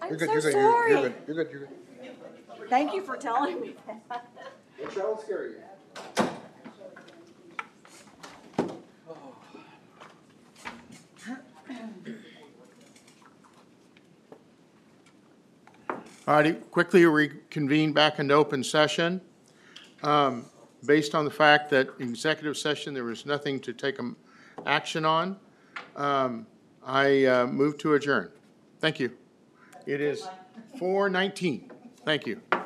I'm good, so you're good, sorry. you're good, you're good, you're good. Thank you for telling me that. Don't try to scare you. All righty, quickly reconvene back into open session. Based on the fact that in executive session, there was nothing to take action on, I move to adjourn. Thank you. It is 4:19. Thank you.